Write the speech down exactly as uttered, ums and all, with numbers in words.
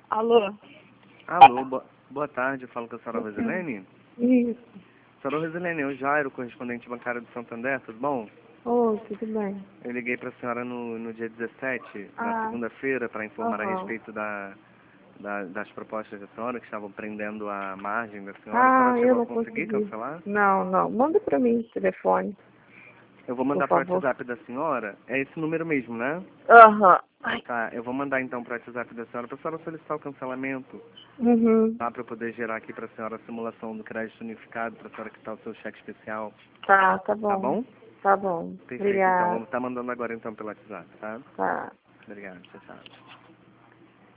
Alô? Alô, bo boa tarde, eu falo com a senhora Rosilene. Isso. Senhora Rosilene, eu Jairo, correspondente bancário do Santander, tudo bom? Oi, tudo bem? Eu liguei para a senhora no, no dia dezessete, Ah. na segunda-feira, para informar a Aham. respeito da, da, das propostas da senhora que estavam prendendo a margem da senhora. Ah, A senhora eu chegou não a conseguir consegui. cancelar? Não, não. Manda pra mim esse telefone, Eu vou por mandar para o favor. WhatsApp da senhora, é esse número mesmo, né? Aham. Ai. Tá, eu vou mandar então para o WhatsApp da senhora para a senhora solicitar o cancelamento. Uhum. Tá, para eu poder gerar aqui para a senhora a simulação do crédito unificado, para a senhora quitar o seu cheque especial. Tá, tá bom. Tá bom? Tá bom. Perfeito, então. Obrigada. Vamos estar mandando agora então pelo WhatsApp, tá? Tá. Obrigado, tchau, tchau.